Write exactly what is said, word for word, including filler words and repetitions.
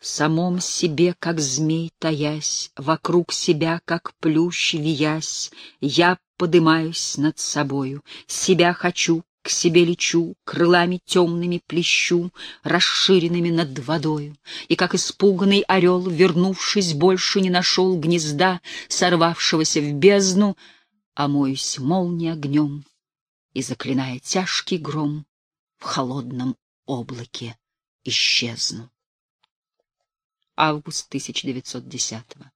В самом себе, как змей таясь, вокруг себя, как плющ виясь, я подымаюсь над собою, себя хочу, к себе лечу, крылами темными плещу, расширенными над водою, и, как испуганный орел, вернувшись, больше не нашел гнезда, сорвавшегося в бездну, омоюсь молнией огнем и, заклиная тяжкий гром, в холодном облаке исчезну. Август тысяча девятьсот десятого.